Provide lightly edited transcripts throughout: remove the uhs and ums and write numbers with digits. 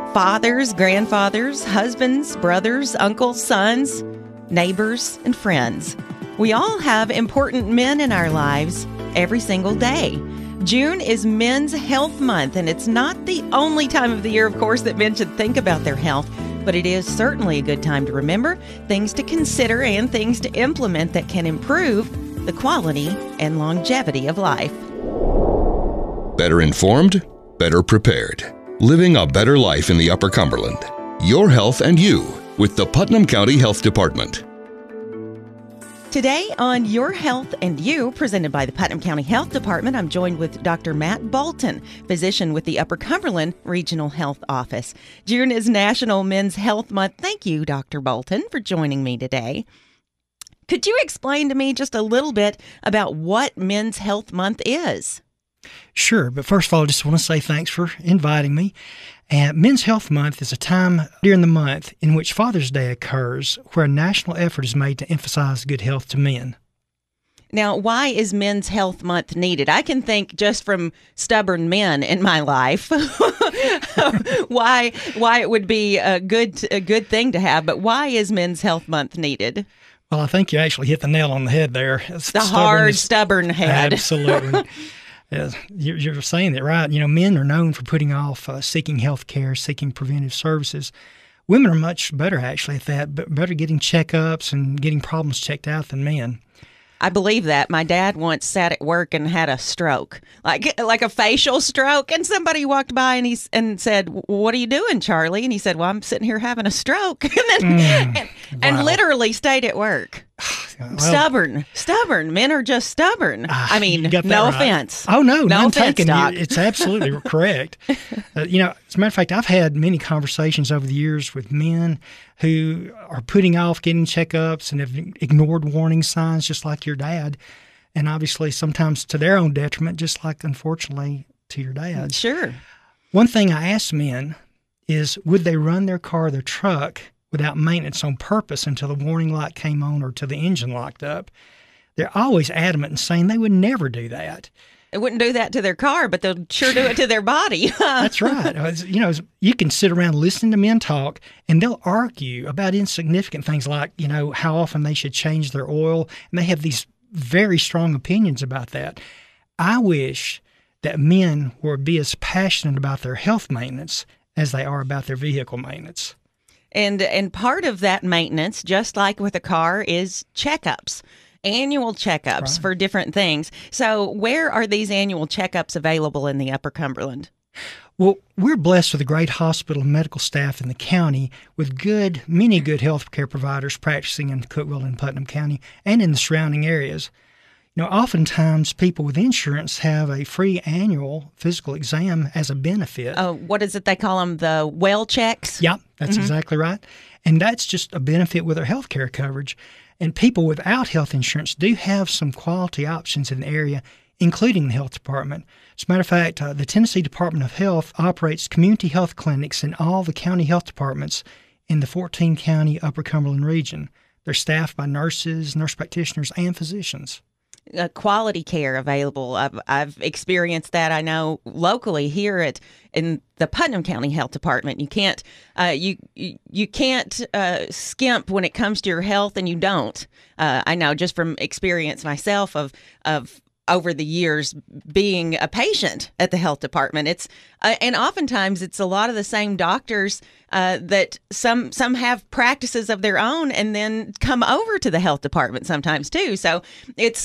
Fathers, grandfathers, husbands, brothers, uncles, sons, neighbors, and friends. We all have important men in our lives every single day. June is Men's Health Month, and it's not the only time of the year, of course, that men should think about their health, but it is certainly a good time to remember things to consider and things to implement that can improve the quality and longevity of life. Better informed, better prepared. Living a better life in the Upper Cumberland. Your health and you with the Putnam County Health Department. Today on Your Health and You, presented by the Putnam County Health Department, I'm joined with Dr. Matt Bolton, physician with the Upper Cumberland Regional Health Office. June is National Men's Health Month. Thank you, Dr. Bolton, for joining me today. Could you explain to me just a little bit about what Men's Health Month is? Sure, but first of all, I just want to say thanks for inviting me. Men's Health Month is a time during the month in which Father's Day occurs where a national effort is made to emphasize good health to men. Now, why is Men's Health Month needed? I can think just from stubborn men in my life why it would be a good thing to have, but why is Men's Health Month needed? Well, I think you actually hit the nail on the head there. Stubborn head. Absolutely. You're saying that right. You know, men are known for putting off seeking health care, seeking preventive services. Women are much better, actually, at that, but better getting checkups and getting problems checked out than men. I believe that. My dad once sat at work and had a stroke, like a facial stroke, and somebody walked by and said, "What are you doing, Charlie?" And he said, "Well, I'm sitting here having a stroke," and literally stayed at work. Well, stubborn. Men are just stubborn. I mean, no offense. Oh, no offense, taken. Doc. It's absolutely correct. As a matter of fact, I've had many conversations over the years with men who are putting off getting checkups and have ignored warning signs just like your dad, and obviously sometimes to their own detriment, just like, unfortunately, to your dad. Sure. One thing I ask men is, would they run their car or their truck without maintenance on purpose until the warning light came on or till the engine locked up? They're always adamant in saying they would never do that. They wouldn't do that to their car, but they'll sure do it to their body. That's right. You can sit around listening to men talk, and they'll argue about insignificant things like, how often they should change their oil, and they have these very strong opinions about that. I wish that men would be as passionate about their health maintenance as they are about their vehicle maintenance. And part of that maintenance, just like with a car, is checkups, annual checkups Right. for different things. So where are these annual checkups available in the Upper Cumberland? Well, we're blessed with a great hospital and medical staff in the county with many good health care providers practicing in Cookeville and Putnam County and in the surrounding areas. Oftentimes people with insurance have a free annual physical exam as a benefit. Oh, what is it they call them? The well checks? Yep, that's exactly right. And that's just a benefit with our health care coverage. And people without health insurance do have some quality options in the area, including the health department. As a matter of fact, the Tennessee Department of Health operates community health clinics in all the county health departments in the 14-county Upper Cumberland region. They're staffed by nurses, nurse practitioners, and physicians. Quality care available. I've experienced that. I know locally here in the Putnam County Health Department. You can't you can't skimp when it comes to your health, and you don't. I know just from experience myself of over the years being a patient at the health department. It's and oftentimes it's a lot of the same doctors that some have practices of their own and then come over to the health department sometimes too. So it's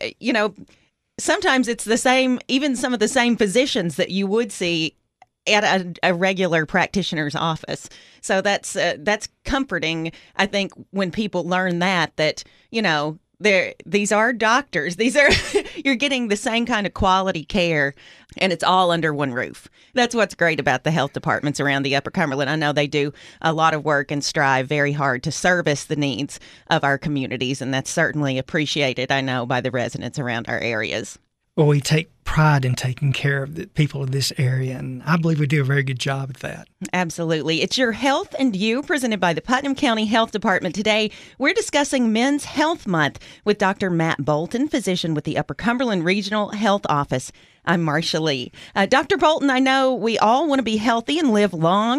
sometimes it's the same, even some of the same physicians that you would see at a regular practitioner's office. So that's comforting, I think, when people learn that these are doctors. You're getting the same kind of quality care, and it's all under one roof. That's what's great about the health departments around the Upper Cumberland. I know they do a lot of work and strive very hard to service the needs of our communities, and that's certainly appreciated, I know, by the residents around our areas. Well, we take pride in taking care of the people of this area, and I believe we do a very good job at that. Absolutely. It's Your Health and You, presented by the Putnam County Health Department. Today, we're discussing Men's Health Month with Dr. Matt Bolton, physician with the Upper Cumberland Regional Health Office. I'm Marcia Lee. Dr. Bolton, I know we all want to be healthy and live long,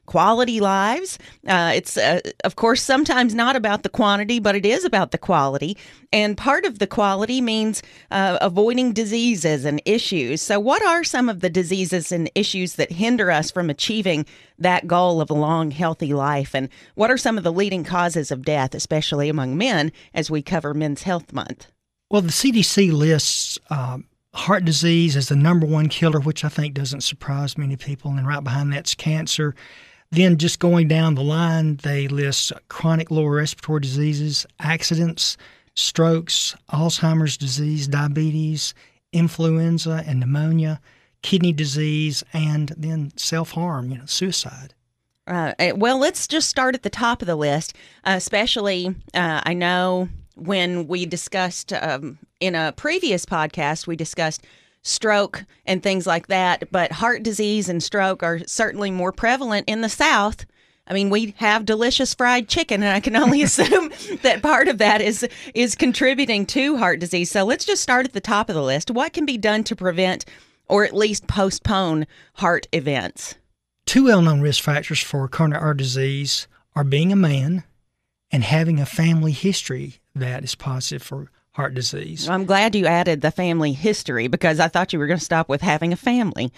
quality lives. It's, of course, sometimes not about the quantity, but it is about the quality. And part of the quality means avoiding diseases and issues. So what are some of the diseases and issues that hinder us from achieving that goal of a long, healthy life? And what are some of the leading causes of death, especially among men, as we cover Men's Health Month? Well, the CDC lists heart disease as the number one killer, which I think doesn't surprise many people. And right behind that's cancer. Then just going down the line, they list chronic lower respiratory diseases, accidents, strokes, Alzheimer's disease, diabetes, influenza and pneumonia, kidney disease, and then self-harm, suicide. Well, let's just start at the top of the list, especially I know when we discussed in a previous podcast, we discussed stroke and things like that, but heart disease and stroke are certainly more prevalent in the South. I mean, we have delicious fried chicken, and I can only assume that part of that is contributing to heart disease. So let's just start at the top of the list. What can be done to prevent or at least postpone heart events? Two well-known risk factors for coronary artery disease are being a man and having a family history that is positive for heart disease. I'm glad you added the family history because I thought you were going to stop with having a family.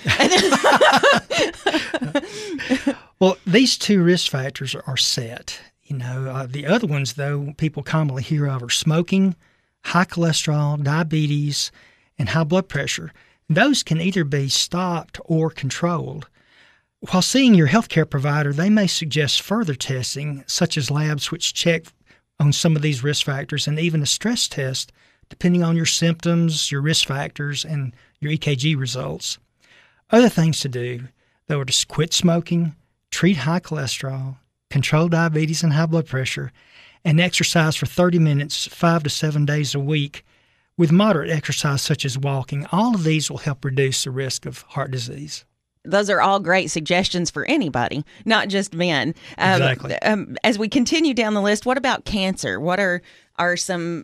Well, these two risk factors are set. The other ones, though, people commonly hear of are smoking, high cholesterol, diabetes, and high blood pressure. Those can either be stopped or controlled. While seeing your healthcare provider, they may suggest further testing, such as labs which check on some of these risk factors, and even a stress test, depending on your symptoms, your risk factors, and your EKG results. Other things to do, though, are to quit smoking, treat high cholesterol, control diabetes and high blood pressure, and exercise for 30 minutes 5 to 7 days a week with moderate exercise such as walking. All of these will help reduce the risk of heart disease. Those are all great suggestions for anybody, not just men. Exactly. As we continue down the list, what about cancer? What are some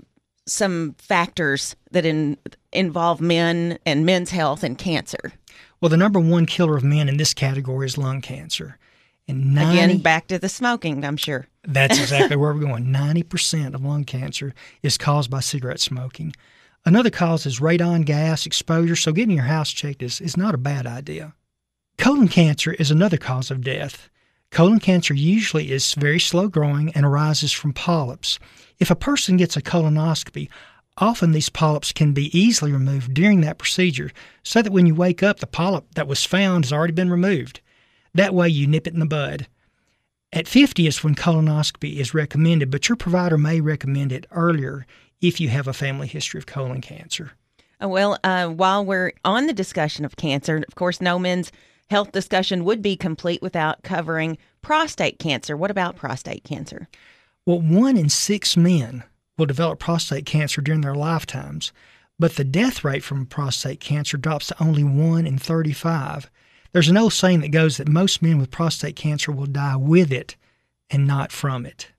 factors that involve men and men's health and cancer? Well, the number one killer of men in this category is lung cancer. And again, back to the smoking, I'm sure. That's exactly where we're going. 90% of lung cancer is caused by cigarette smoking. Another cause is radon gas exposure, so getting your house checked is not a bad idea. Colon cancer is another cause of death. Colon cancer usually is very slow growing and arises from polyps. If a person gets a colonoscopy, often these polyps can be easily removed during that procedure so that when you wake up, the polyp that was found has already been removed. That way you nip it in the bud. At 50 is when colonoscopy is recommended, but your provider may recommend it earlier if you have a family history of colon cancer. Well, while we're on the discussion of cancer, of course, no men's health discussion would be complete without covering prostate cancer. What about prostate cancer? Well, 1 in 6 men will develop prostate cancer during their lifetimes, but the death rate from prostate cancer drops to only 1 in 35. There's an old saying that goes that most men with prostate cancer will die with it and not from it.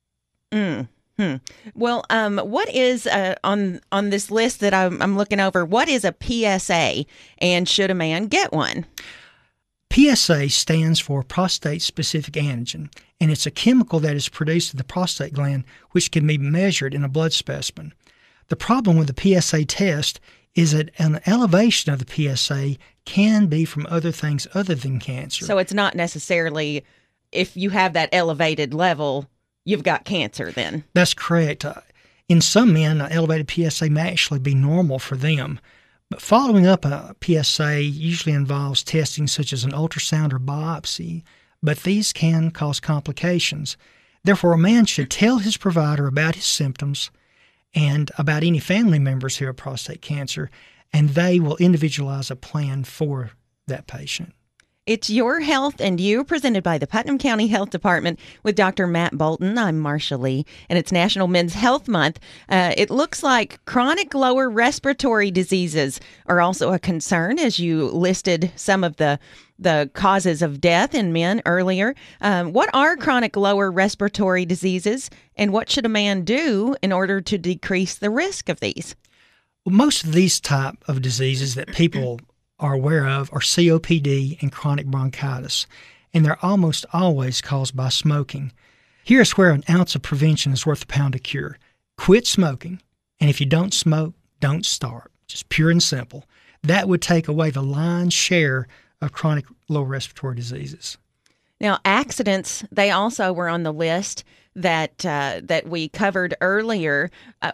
Well, what is on this list that I'm looking over? What is a PSA, and should a man get one? PSA stands for prostate-specific antigen, and it's a chemical that is produced in the prostate gland, which can be measured in a blood specimen. The problem with the PSA test is that an elevation of the PSA can be from other things other than cancer. So it's not necessarily if you have that elevated level, you've got cancer then. That's correct. In some men, an elevated PSA may actually be normal for them. But following up a PSA usually involves testing such as an ultrasound or biopsy, but these can cause complications. Therefore, a man should tell his provider about his symptoms and about any family members who have prostate cancer, and they will individualize a plan for that patient. It's Your Health and You, presented by the Putnam County Health Department with Dr. Matt Bolton. I'm Marcia Lee, and it's National Men's Health Month. It looks like chronic lower respiratory diseases are also a concern, as you listed some of the causes of death in men earlier. What are chronic lower respiratory diseases, and what should a man do in order to decrease the risk of these? Well, most of these type of diseases that people are aware of are COPD and chronic bronchitis. and they're almost always caused by smoking. Here's where an ounce of prevention is worth a pound of cure. Quit smoking, and if you don't smoke, don't start. Just pure and simple. That would take away the lion's share of chronic lower respiratory diseases. Now, accidents, they also were on the list that we covered earlier.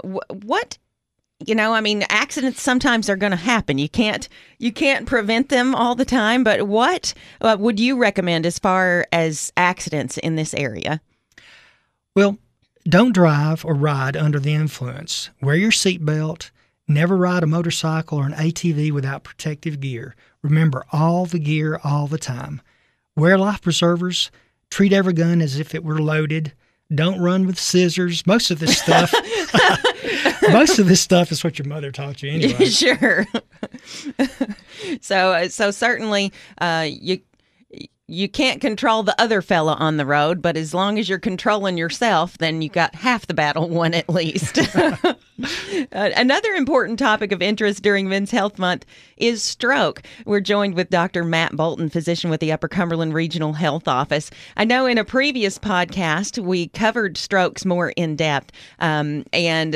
Accidents sometimes are going to happen. You can't prevent them all the time, but what would you recommend as far as accidents in this area? Well, don't drive or ride under the influence. Wear your seatbelt. Never ride a motorcycle or an ATV without protective gear. Remember all the gear all the time. Wear life preservers. Treat every gun as if it were loaded. Don't run with scissors. Most of this stuff is what your mother taught you anyway. Sure. So certainly you can't control the other fella on the road, but as long as you're controlling yourself, then you got half the battle won at least. Another important topic of interest during Men's Health Month is stroke. We're joined with Dr. Matt Bolton, physician with the Upper Cumberland Regional Health Office. I know in a previous podcast we covered strokes more in depth, and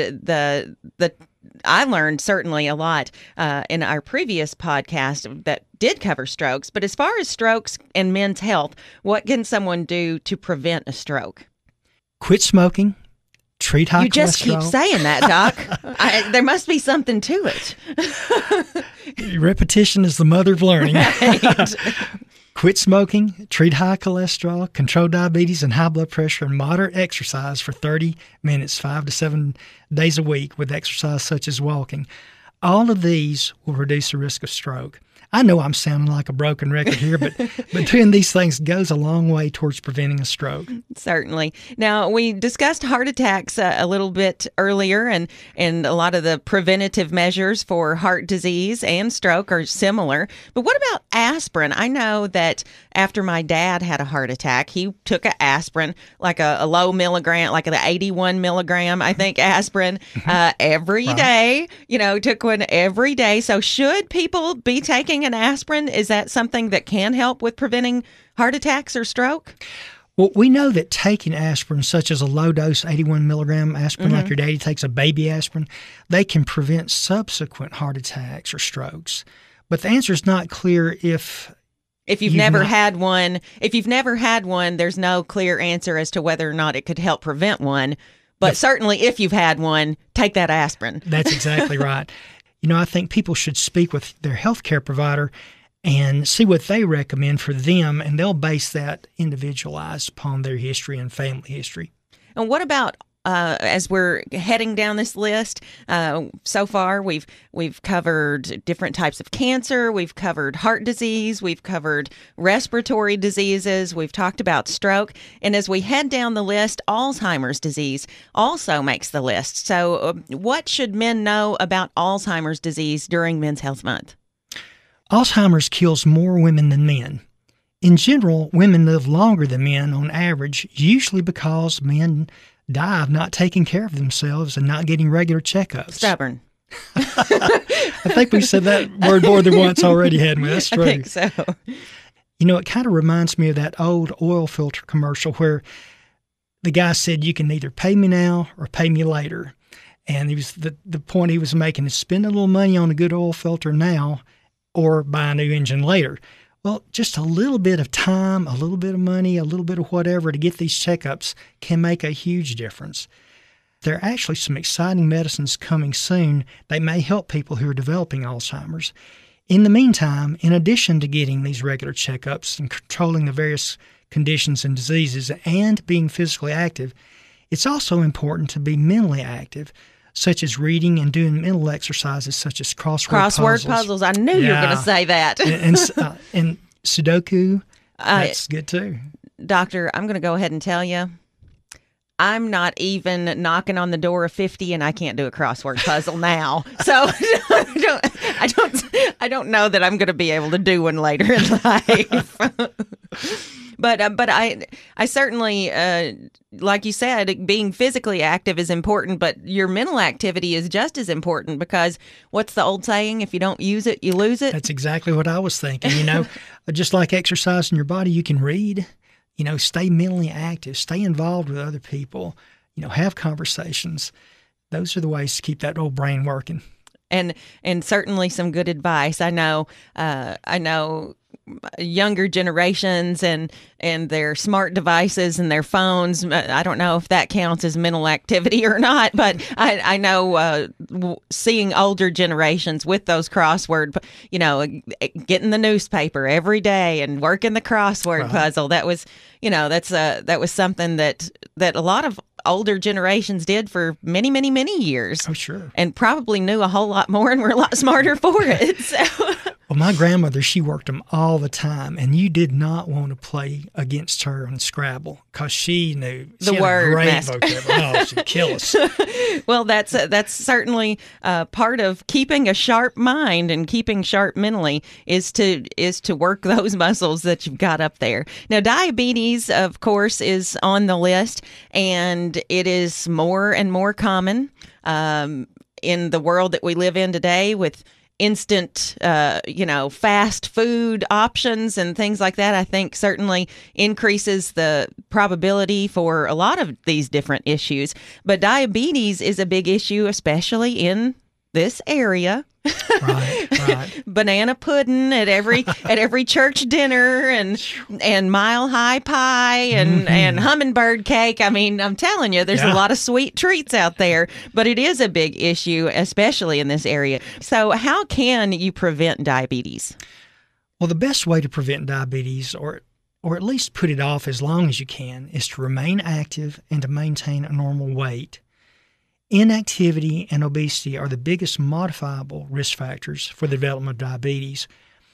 I learned certainly a lot in our previous podcast that did cover strokes. But as far as strokes and men's health, what can someone do to prevent a stroke? Quit smoking. Treat high cholesterol. You just keep saying that, Doc. There must be something to it. Repetition is the mother of learning. Right. Quit smoking, treat high cholesterol, control diabetes and high blood pressure, and moderate exercise for 30 minutes, 5 to 7 days a week with exercise such as walking. All of these will reduce the risk of stroke. I know I'm sounding like a broken record here, but doing these things goes a long way towards preventing a stroke. Certainly. Now, we discussed heart attacks a little bit earlier, and a lot of the preventative measures for heart disease and stroke are similar. But what about aspirin? I know that after my dad had a heart attack, he took an aspirin, like a low milligram, like the 81 milligram, I think, aspirin every day. Took one every day. So should people be taking an aspirin? Is that something that can help with preventing heart attacks or stroke? Well, we know that taking aspirin, such as a low-dose 81 milligram aspirin, like your daddy takes a baby aspirin, they can prevent subsequent heart attacks or strokes. But the answer is not clear if you've never had one. If you've never had one, there's no clear answer as to whether or not it could help prevent one. But certainly if you've had one, take that aspirin. That's exactly right. I think people should speak with their healthcare provider and see what they recommend for them, and they'll base that individualized upon their history and family history. And what about as we're heading down this list? So far, we've covered different types of cancer, we've covered heart disease, we've covered respiratory diseases, we've talked about stroke, and as we head down the list, Alzheimer's disease also makes the list. So what should men know about Alzheimer's disease during Men's Health Month? Alzheimer's kills more women than men. In general, women live longer than men on average, usually because men die of not taking care of themselves and not getting regular checkups. Stubborn. I think we said that word more than once already, hadn't we? That's true. I think so. It kind of reminds me of that old oil filter commercial where the guy said, you can either pay me now or pay me later. And he was the point he was making is spend a little money on a good oil filter now or buy a new engine later. Well, just a little bit of time, a little bit of money, a little bit of whatever to get these checkups can make a huge difference. There are actually some exciting medicines coming soon that may help people who are developing Alzheimer's. In the meantime, in addition to getting these regular checkups and controlling the various conditions and diseases and being physically active, it's also important to be mentally active, such as reading and doing mental exercises such as crossword puzzles. I knew you were going to say that. and Sudoku, that's good too. Doctor, I'm going to go ahead and tell you, I'm not even knocking on the door of 50 and I can't do a crossword puzzle now. So I don't know that I'm going to be able to do one later in life. but I certainly, like you said, being physically active is important, but your mental activity is just as important, because what's the old saying? If you don't use it, you lose it. That's exactly what I was thinking. Just like exercising your body, you can read, stay mentally active, stay involved with other people, have conversations. Those are the ways to keep that old brain working. And certainly some good advice. I know younger generations and their smart devices and their phones. I don't know if that counts as mental activity or not, but I know seeing older generations with those crossword, getting the newspaper every day and working the crossword puzzle. That was, that was something that a lot of older generations did for many, many, many years. Oh, sure. And probably knew a whole lot more and were a lot smarter for it. So. Well, my grandmother, she worked them all the time, and you did not want to play against her on Scrabble because she knew the she word. Had a great vocabulary. Oh, she'd kill us. Well, that's certainly part of keeping a sharp mind and keeping sharp mentally is to work those muscles that you've got up there. Now, diabetes, of course, is on the list, and it is more and more common in the world that we live in today with instant, fast food options and things like that. I think certainly increases the probability for a lot of these different issues. But diabetes is a big issue, especially in this area. Right. Banana pudding at every church dinner and Mile High pie and hummingbird cake. I mean, I'm telling you, there's a lot of sweet treats out there, but it is a big issue, especially in this area. So how can you prevent diabetes? Well, the best way to prevent diabetes, or at least put it off as long as you can, is to remain active and to maintain a normal weight. Inactivity and obesity are the biggest modifiable risk factors for the development of diabetes.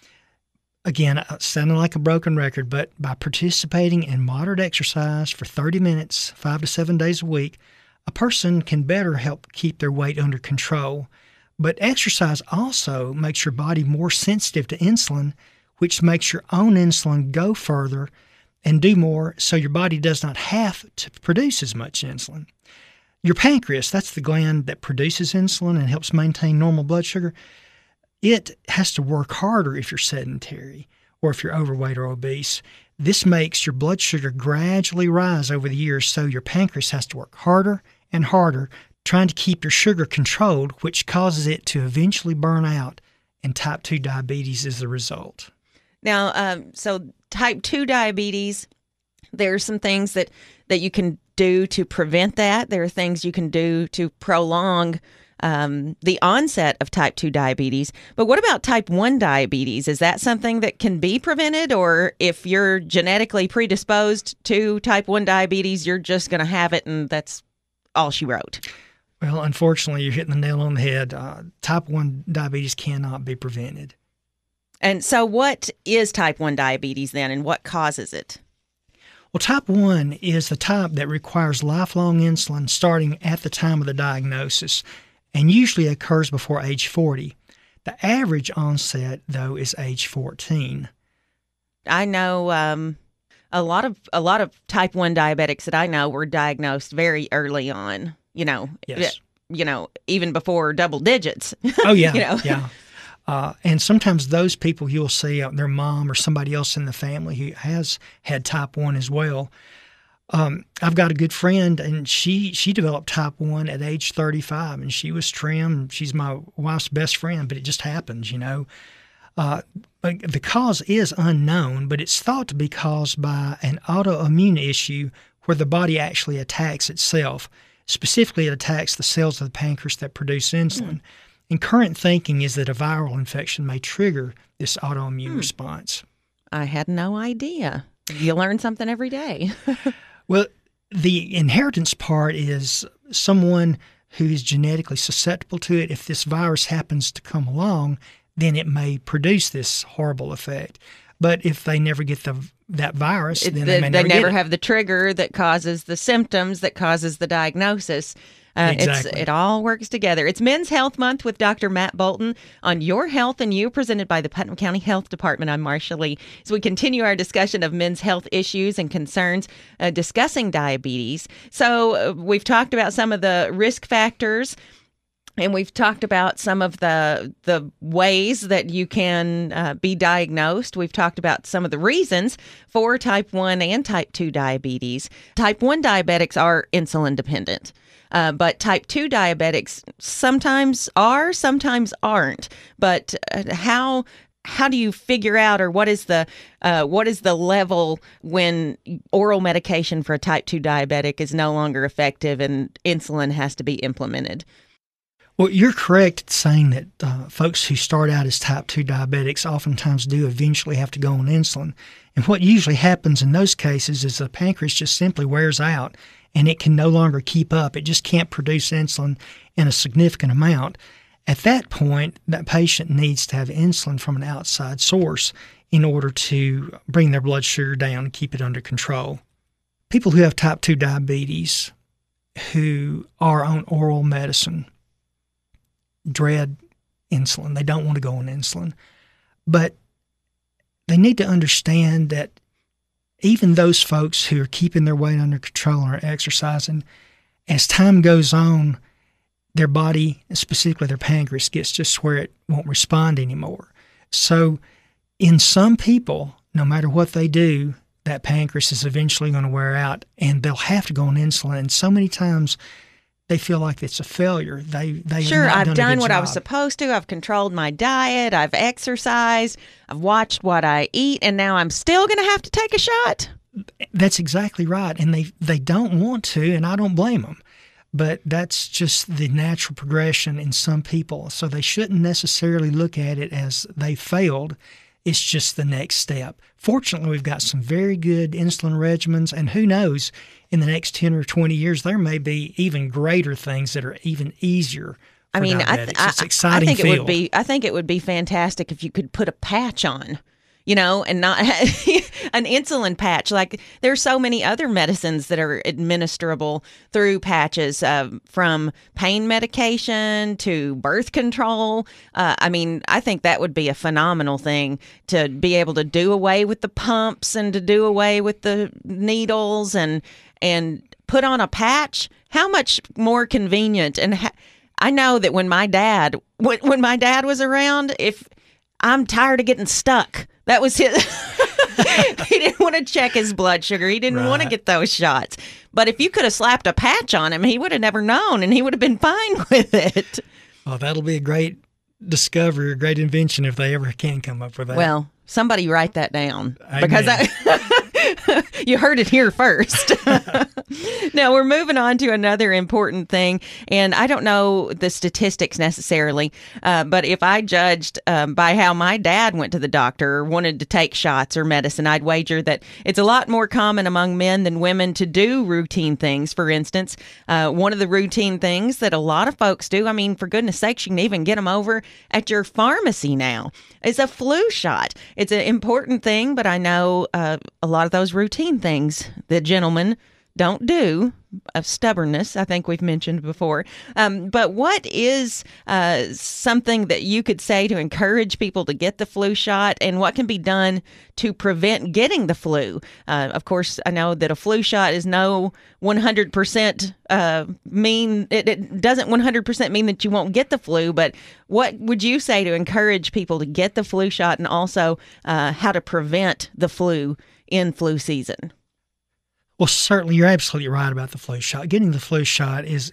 Again, sounding like a broken record, but by participating in moderate exercise for 30 minutes, 5 to 7 days a week, a person can better help keep their weight under control. But exercise also makes your body more sensitive to insulin, which makes your own insulin go further and do more, so your body does not have to produce as much insulin. Your pancreas, that's the gland that produces insulin and helps maintain normal blood sugar, it has to work harder if you're sedentary or if you're overweight or obese. This makes your blood sugar gradually rise over the years, so your pancreas has to work harder and harder trying to keep your sugar controlled, which causes it to eventually burn out, and type 2 diabetes is the result. Now, so type 2 diabetes, there's some things that you can do to prevent that. There are things you can do to prolong the onset of type 2 diabetes. But what about type 1 diabetes? Is that something that can be prevented? Or if you're genetically predisposed to type 1 diabetes, you're just going to have it and that's all she wrote? Well, unfortunately, you're hitting the nail on the head. Type 1 diabetes cannot be prevented. And so what is type 1 diabetes then, and what causes it? Well, type 1 is the type that requires lifelong insulin starting at the time of the diagnosis and usually occurs before age 40. The average onset, though, is age 14. I know a lot of type 1 diabetics that I know were diagnosed very early on, Yes. Even before double digits. Oh, yeah, yeah. And sometimes those people you'll see, their mom or somebody else in the family who has had type 1 as well. I've got a good friend, and she developed type 1 at age 35, and she was trim. She's my wife's best friend, but it just happens, But the cause is unknown, but it's thought to be caused by an autoimmune issue where the body actually attacks itself. Specifically, it attacks the cells of the pancreas that produce insulin. And current thinking is that a viral infection may trigger this autoimmune response. I had no idea. You learn something every day. Well, the inheritance part is someone who is genetically susceptible to it. If this virus happens to come along, then it may produce this horrible effect. But if they never get that virus, then they may never have the trigger that causes the symptoms, that causes the diagnosis. Exactly. It all works together. It's Men's Health Month with Dr. Matt Bolton on Your Health and You, presented by the Putnam County Health Department. I'm Marcia Lee. As we continue our discussion of men's health issues and concerns, discussing diabetes. So we've talked about some of the risk factors, and we've talked about some of the ways that you can be diagnosed. We've talked about some of the reasons for type 1 and type 2 diabetes. Type 1 diabetics are insulin dependent. But type 2 diabetics sometimes are, sometimes aren't. But how do you figure out, or what is the level when oral medication for a type 2 diabetic is no longer effective and insulin has to be implemented? Well, you're correct in saying that folks who start out as type 2 diabetics oftentimes do eventually have to go on insulin. And what usually happens in those cases is the pancreas just simply wears out and it can no longer keep up. It just can't produce insulin in a significant amount. At that point, that patient needs to have insulin from an outside source in order to bring their blood sugar down and keep it under control. People who have type 2 diabetes who are on oral medicine dread insulin. They don't want to go on insulin. But they need to understand that even those folks who are keeping their weight under control and are exercising, as time goes on, their body, specifically their pancreas, gets just where it won't respond anymore. So in some people, no matter what they do, that pancreas is eventually going to wear out and they'll have to go on insulin. And so many times they feel like it's a failure. They sure, I've done what job. I was supposed to. I've controlled my diet. I've exercised. I've watched what I eat, and now I'm still going to have to take a shot. That's exactly right, and they don't want to, and I don't blame them. But that's just the natural progression in some people. So they shouldn't necessarily look at it as they failed. It's just the next step. Fortunately, we've got some very good insulin regimens, and who knows, in the next 10 or 20 years, there may be even greater things that are even easier for diabetics. It's an exciting field. I think it would be fantastic if you could put a patch on, and not an insulin patch. Like, there's so many other medicines that are administrable through patches, from pain medication to birth control. I think that would be a phenomenal thing, to be able to do away with the pumps and to do away with the needles and put on a patch. How much more convenient. And I know that when my dad was around, if I'm tired of getting stuck, that was his. He didn't want to check his blood sugar. He didn't want to get those shots. But if you could have slapped a patch on him, he would have never known, and he would have been fine with it. Well, that'll be a great discovery, a great invention if they ever can come up with that. Well, somebody write that down. Amen. Because you heard it here first. Now, we're moving on to another important thing, and I don't know the statistics necessarily, but if I judged by how my dad went to the doctor or wanted to take shots or medicine, I'd wager that it's a lot more common among men than women to do routine things. For instance, one of the routine things that a lot of folks do, for goodness sakes, you can even get them over at your pharmacy now, is a flu shot. It's an important thing, but I know a lot of those routine things the gentlemen don't do, of stubbornness, I think we've mentioned before. But what is something that you could say to encourage people to get the flu shot, and what can be done to prevent getting the flu? Of course, I know that a flu shot is no 100% mean, it doesn't 100% mean that you won't get the flu, but what would you say to encourage people to get the flu shot, and also how to prevent the flu in flu season? Well, certainly, you're absolutely right about the flu shot. Getting the flu shot is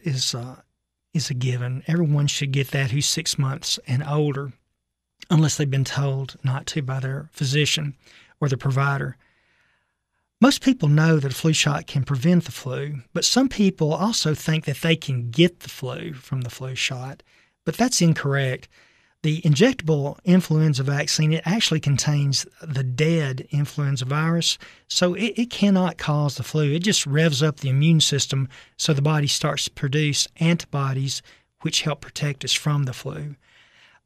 a given. Everyone should get that who's 6 months and older, unless they've been told not to by their physician or the provider. Most people know that a flu shot can prevent the flu, but some people also think that they can get the flu from the flu shot, but that's incorrect. The injectable influenza vaccine, it actually contains the dead influenza virus, so it cannot cause the flu. It just revs up the immune system so the body starts to produce antibodies which help protect us from the flu.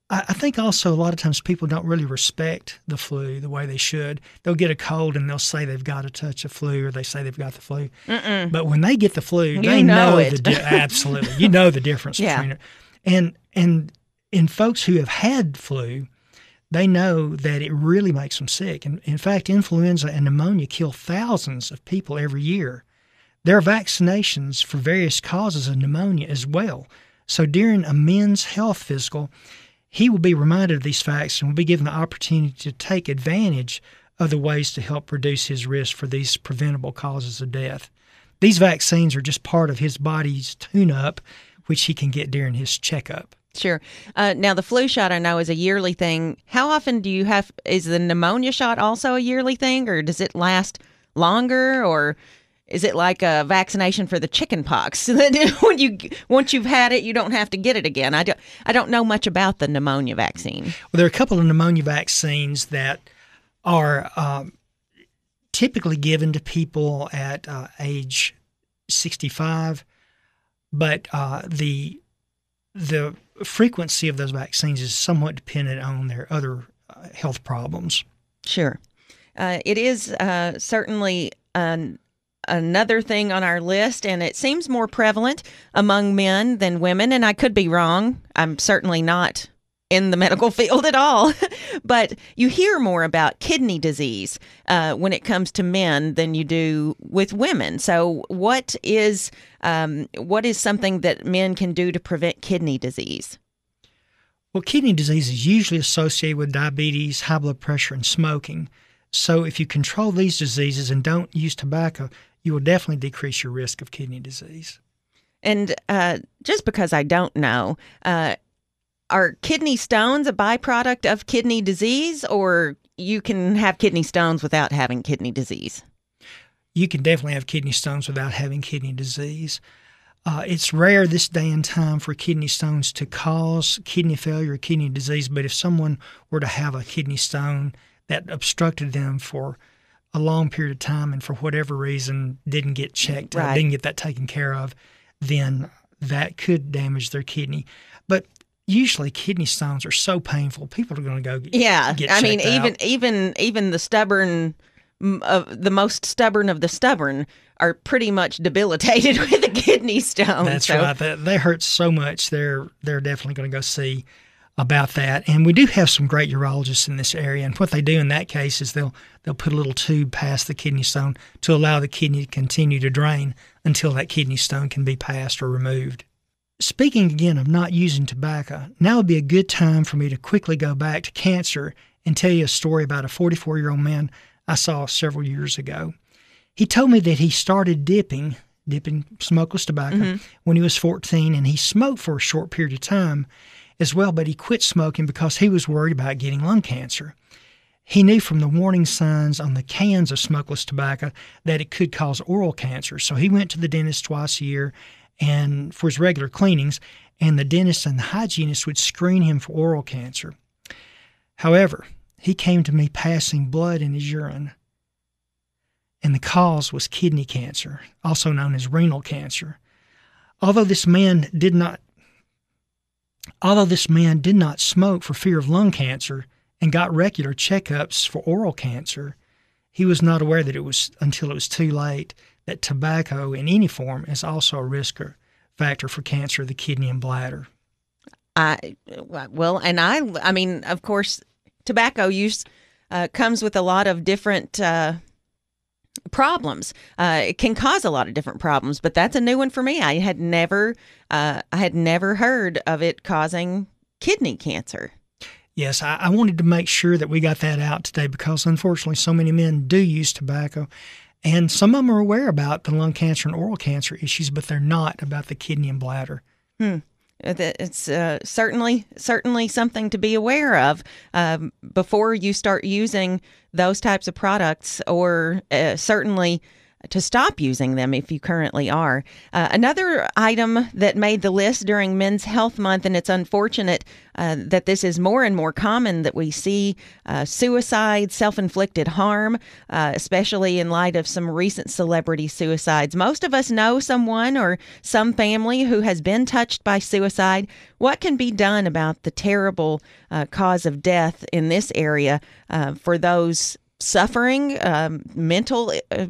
I think also a lot of times people don't really respect the flu the way they should. They'll get a cold and they'll say they've got a touch of flu, or they say they've got the flu. Mm-mm. But when they get the flu, they know know it. Absolutely. You know the difference Yeah. between it. And in folks who have had flu, they know that it really makes them sick. And in fact, influenza and pneumonia kill thousands of people every year. There are vaccinations for various causes of pneumonia as well. So during a men's health physical, he will be reminded of these facts and will be given the opportunity to take advantage of the ways to help reduce his risk for these preventable causes of death. These vaccines are just part of his body's tune-up, which he can get during his checkup. Sure. Now, the flu shot I know is a yearly thing. How often do you have, is the pneumonia shot also a yearly thing, or does it last longer, or is it like a vaccination for the chicken pox? Once you've had it, you don't have to get it again. I don't know much about the pneumonia vaccine. Well, there are a couple of pneumonia vaccines that are typically given to people at age 65, but the frequency of those vaccines is somewhat dependent on their other health problems. Sure. It is certainly another thing on our list, and it seems more prevalent among men than women, and I could be wrong. I'm certainly not in the medical field at all, but you hear more about kidney disease when it comes to men than you do with women. So what is something that men can do to prevent kidney disease? Well, kidney disease is usually associated with diabetes, high blood pressure, and smoking. So if you control these diseases and don't use tobacco, you will definitely decrease your risk of kidney disease. And just because I don't know, are kidney stones a byproduct of kidney disease, or you can have kidney stones without having kidney disease? You can definitely have kidney stones without having kidney disease. It's rare this day and time for kidney stones to cause kidney failure or kidney disease, but if someone were to have a kidney stone that obstructed them for a long period of time and for whatever reason didn't get checked, Right. didn't get that taken care of, then that could damage their kidney. But usually kidney stones are so painful, people are going to go get I mean, checked out. even the stubborn, the most stubborn of the stubborn are pretty much debilitated with a kidney stone. That's right. They hurt so much. They're definitely going to go see about that. And we do have some great urologists in this area. And what they do in that case is they'll put a little tube past the kidney stone to allow the kidney to continue to drain until that kidney stone can be passed or removed. Speaking again of not using tobacco, now would be a good time for me to quickly go back to cancer and tell you a story about a 44-year-old man I saw several years ago. He told me that he started dipping smokeless tobacco when he was 14, and he smoked for a short period of time as well, but he quit smoking because he was worried about getting lung cancer. He knew from the warning signs on the cans of smokeless tobacco that it could cause oral cancer, so he went to the dentist twice a year and for his regular cleanings, and the dentist and the hygienist would screen him for oral cancer. However, he came to me passing blood in his urine, and the cause was kidney cancer, also known as renal cancer. Although this man did not smoke for fear of lung cancer and got regular checkups for oral cancer, he was not aware that it was until it was too late that tobacco in any form is also a risk factor for cancer of the kidney and bladder. I mean, of course, tobacco use comes with a lot of different problems. It can cause a lot of different problems, but that's a new one for me. I had never heard of it causing kidney cancer. Yes, I wanted to make sure that we got that out today because unfortunately so many men do use tobacco, and some of them are aware about the lung cancer and oral cancer issues, but they're not about the kidney and bladder. It's certainly something to be aware of before you start using those types of products, or certainly to stop using them if you currently are. Another item that made the list during Men's Health Month, and it's unfortunate that this is more and more common, that we see suicide, self-inflicted harm, especially in light of some recent celebrity suicides. Most of us know someone or some family who has been touched by suicide. What can be done about the terrible cause of death in this area for those suffering, mental,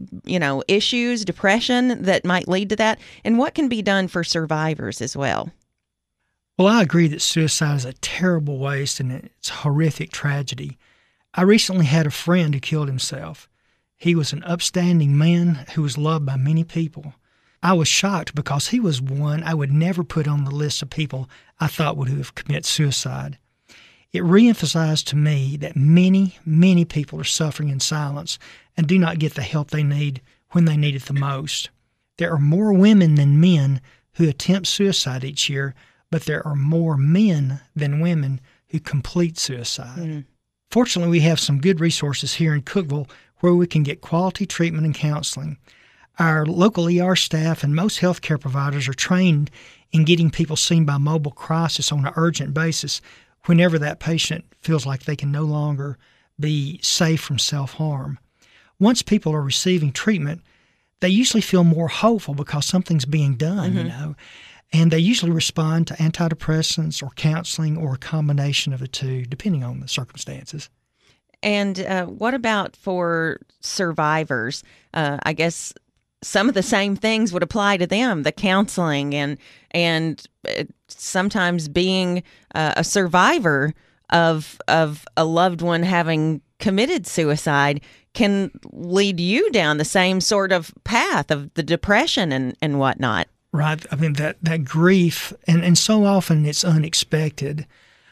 issues, depression that might lead to that, and what can be done for survivors as well? Well, I agree that suicide is a terrible waste and it's a horrific tragedy. I recently had a friend who killed himself. He was an upstanding man who was loved by many people. I was shocked because he was one I would never put on the list of people I thought would have committed suicide. It reemphasized to me that many, many people are suffering in silence and do not get the help they need when they need it the most. There are more women than men who attempt suicide each year, but there are more men than women who complete suicide. Mm. Fortunately, we have some good resources here in Cookeville where we can get quality treatment and counseling. Our local ER staff and most healthcare providers are trained in getting people seen by mobile crisis on an urgent basis whenever that patient feels like they can no longer be safe from self-harm. Once people are receiving treatment, they usually feel more hopeful because something's being done, and they usually respond to antidepressants or counseling or a combination of the two, depending on the circumstances. And what about for survivors? I guess some of the same things would apply to them, the counseling and sometimes being a survivor of a loved one having committed suicide can lead you down the same sort of path of the depression and whatnot. Right. I mean, that grief, and so often it's unexpected,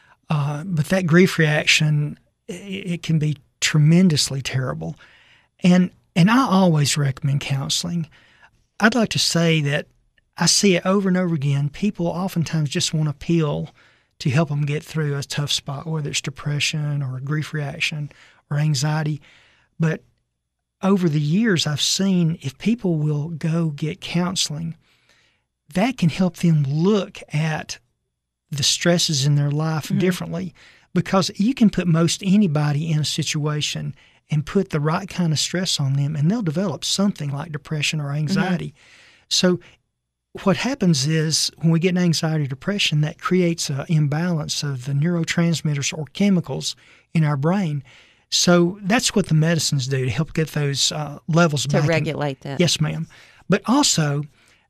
but that grief reaction, it can be tremendously terrible. And I always recommend counseling. I'd like to say that I see it over and over again. People oftentimes just want a pill to help them get through a tough spot, whether it's depression or a grief reaction or anxiety. But over the years, I've seen if people will go get counseling, that can help them look at the stresses in their life differently, because you can put most anybody in a situation and put the right kind of stress on them, and they'll develop something like depression or anxiety. So what happens is when we get an anxiety or depression, that creates an imbalance of the neurotransmitters or chemicals in our brain. So that's what the medicines do to help get those levels back. To regulate that. Yes, ma'am. But also,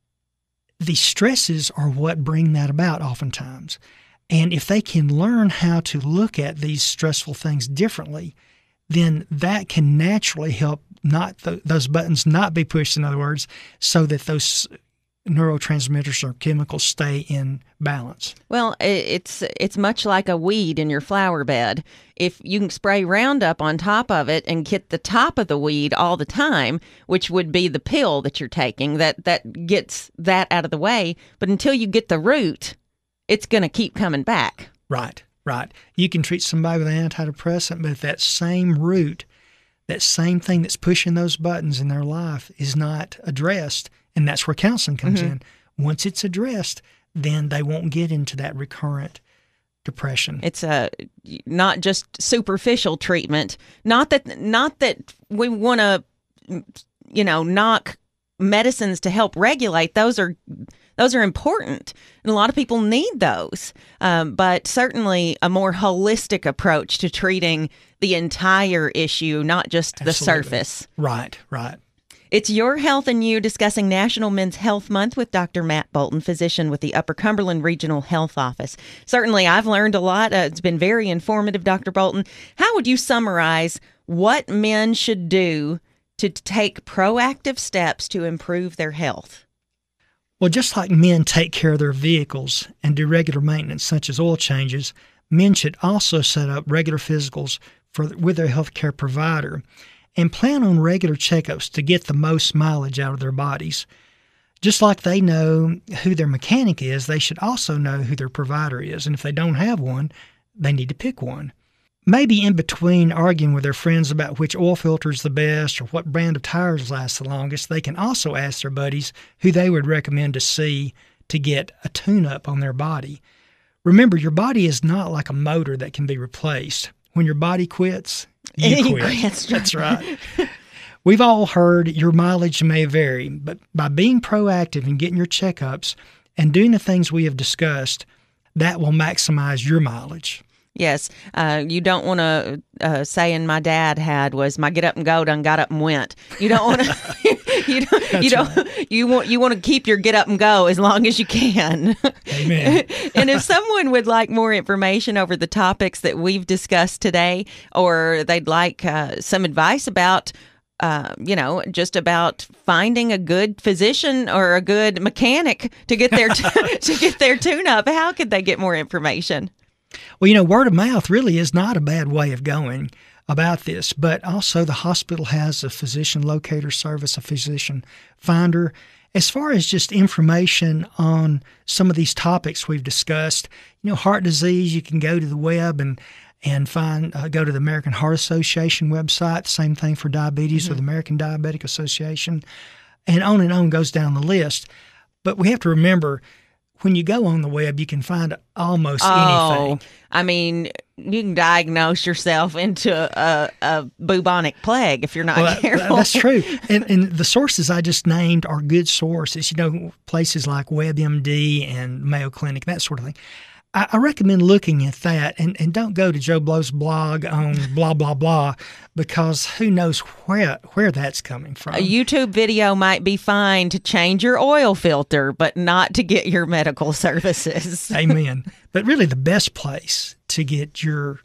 the stresses are what bring that about oftentimes. And if they can learn how to look at these stressful things differently, then that can naturally help those buttons not be pushed, in other words, so that those neurotransmitters or chemicals stay in balance. Well, it's much like a weed in your flower bed. If you can spray Roundup on top of it and get the top of the weed all the time, which would be the pill that you're taking, that gets that out of the way. But until you get the root, it's going to keep coming back. Right. You can treat somebody with an antidepressant, but if that same root, that same thing that's pushing those buttons in their life is not addressed, and that's where counseling comes in. Once it's addressed, then they won't get into that recurrent depression. It's not just superficial treatment. Not that we want to, knock medicines to help regulate. Those are important, and a lot of people need those. But certainly a more holistic approach to treating the entire issue, not just the surface. Right. It's Your Health and You, discussing National Men's Health Month with Dr. Matt Bolton, physician with the Upper Cumberland Regional Health Office. Certainly, I've learned a lot. It's been very informative, Dr. Bolton. How would you summarize what men should do to take proactive steps to improve their health? Well, just like men take care of their vehicles and do regular maintenance, such as oil changes, men should also set up regular physicals with their healthcare provider and plan on regular checkups to get the most mileage out of their bodies. Just like they know who their mechanic is, they should also know who their provider is. And if they don't have one, they need to pick one. maybe in between arguing with their friends about which oil filter is the best or what brand of tires last the longest, they can also ask their buddies who they would recommend to see to get a tune-up on their body. Remember, your body is not like a motor that can be replaced. When your body quits, you quit. That's right. We've all heard your mileage may vary, but by being proactive and getting your checkups and doing the things we have discussed, that will maximize your mileage. Yes. You don't want to, saying my dad had was, my get up and go done got up and went. You don't want to, you want to keep your get up and go as long as you can. Amen. And if someone would like more information over the topics that we've discussed today, or they'd like some advice about just about finding a good physician or a good mechanic to get their to get their tune-up, how could they get more information? Well, word of mouth really is not a bad way of going about this, but also the hospital has a physician locator service, a physician finder. As far as just information on some of these topics we've discussed, heart disease, you can go to the web and find go to the American Heart Association website. Same thing for diabetes or the American Diabetic Association, and on goes down the list. But we have to remember, when you go on the web, you can find almost anything. I mean, you can diagnose yourself into a bubonic plague if you're not careful. That's true. And the sources I just named are good sources, places like WebMD and Mayo Clinic, that sort of thing. I recommend looking at that, and don't go to Joe Blow's blog on blah, blah, blah, because who knows where that's coming from. A YouTube video might be fine to change your oil filter, but not to get your medical services. Amen. But really the best place to get your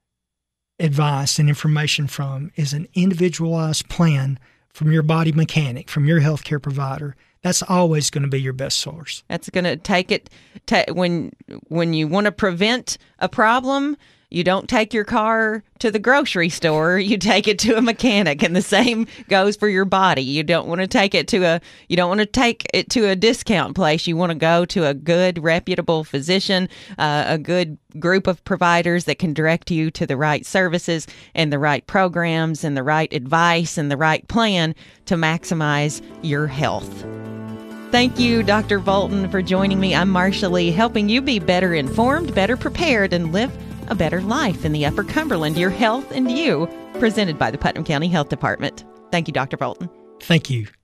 advice and information from is an individualized plan from your body mechanic, from your healthcare provider. That's always going to be your best source. That's going to take it when you want to prevent a problem. You don't take your car to the grocery store. You take it to a mechanic, and the same goes for your body. You don't want to take it to a discount place. You want to go to a good, reputable physician, a good group of providers that can direct you to the right services and the right programs and the right advice and the right plan to maximize your health. Thank you, Dr. Volton, for joining me. I'm Marsha Lee, helping you be better informed, better prepared, and live a better life in the Upper Cumberland. Your health and you, presented by the Putnam County Health Department. Thank you, Dr. Volton. Thank you.